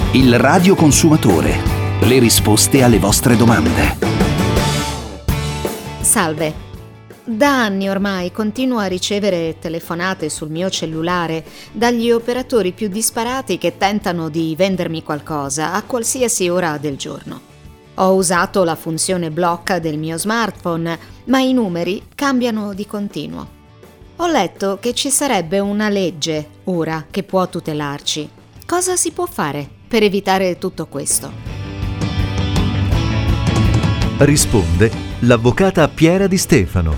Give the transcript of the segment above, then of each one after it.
Il radioconsumatore. Le risposte alle vostre domande. Salve. Da anni ormai continuo a ricevere telefonate sul mio cellulare dagli operatori più disparati che tentano di vendermi qualcosa a qualsiasi ora del giorno. Ho usato la funzione blocca del mio smartphone, ma i numeri cambiano di continuo. Ho letto che ci sarebbe una legge ora che può tutelarci. Cosa si può fare per evitare tutto questo? Risponde l'avvocata Piera Di Stefano.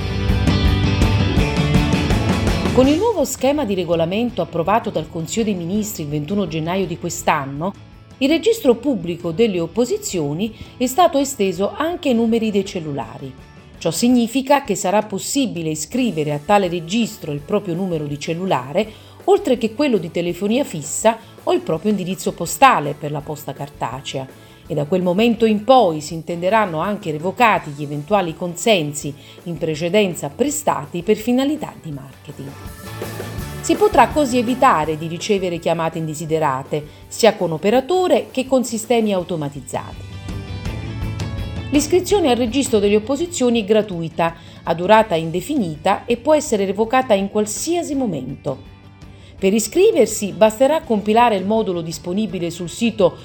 Con il nuovo schema di regolamento approvato dal Consiglio dei Ministri il 21 gennaio di quest'anno, il registro pubblico delle opposizioni è stato esteso anche ai numeri dei cellulari. Ciò significa che sarà possibile iscrivere a tale registro il proprio numero di cellulare, oltre che quello di telefonia fissa o il proprio indirizzo postale per la posta cartacea. E da quel momento in poi si intenderanno anche revocati gli eventuali consensi in precedenza prestati per finalità di marketing. Si potrà così evitare di ricevere chiamate indesiderate, sia con operatore che con sistemi automatizzati. L'iscrizione al registro delle opposizioni è gratuita, a durata indefinita e può essere revocata in qualsiasi momento. Per iscriversi basterà compilare il modulo disponibile sul sito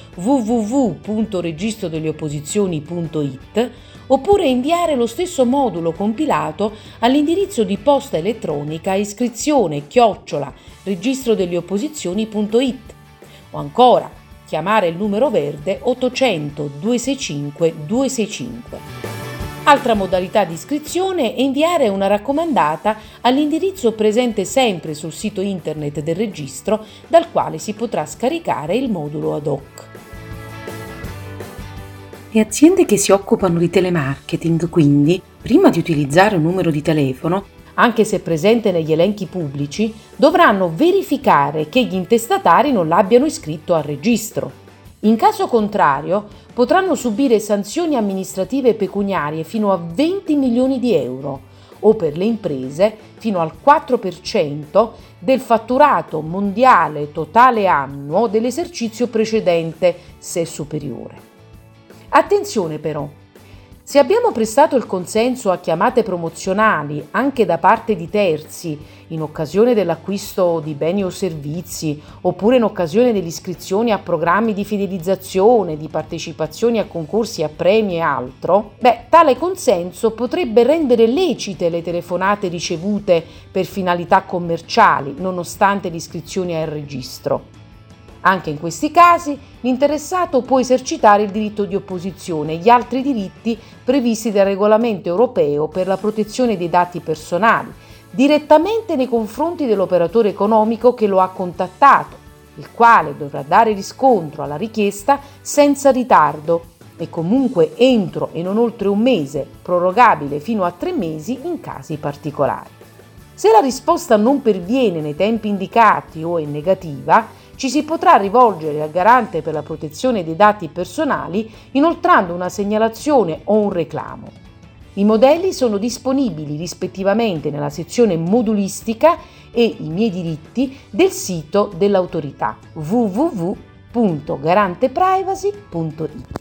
www.registrodelleopposizioni.it oppure inviare lo stesso modulo compilato all'indirizzo di posta elettronica iscrizione@registrodelleopposizioni.it o ancora chiamare il numero verde 800 265 265. Altra modalità di iscrizione è inviare una raccomandata all'indirizzo presente sempre sul sito internet del registro, dal quale si potrà scaricare il modulo ad hoc. Le aziende che si occupano di telemarketing, quindi, prima di utilizzare un numero di telefono, anche se presente negli elenchi pubblici, dovranno verificare che gli intestatari non l'abbiano iscritto al registro. In caso contrario, potranno subire sanzioni amministrative pecuniarie fino a 20 milioni di euro o per le imprese fino al 4% del fatturato mondiale totale annuo dell'esercizio precedente, se superiore. Attenzione però! Se abbiamo prestato il consenso a chiamate promozionali anche da parte di terzi in occasione dell'acquisto di beni o servizi oppure in occasione dell'iscrizione a programmi di fidelizzazione, di partecipazioni a concorsi, a premi e altro, tale consenso potrebbe rendere lecite le telefonate ricevute per finalità commerciali nonostante l'iscrizione al registro. Anche in questi casi l'interessato può esercitare il diritto di opposizione e gli altri diritti previsti dal regolamento europeo per la protezione dei dati personali, direttamente nei confronti dell'operatore economico che lo ha contattato, il quale dovrà dare riscontro alla richiesta senza ritardo e comunque entro e non oltre un mese, prorogabile fino a 3 mesi in casi particolari. Se la risposta non perviene nei tempi indicati o è negativa, ci si potrà rivolgere al Garante per la protezione dei dati personali inoltrando una segnalazione o un reclamo. I modelli sono disponibili rispettivamente nella sezione modulistica e i miei diritti del sito dell'autorità www.garanteprivacy.it.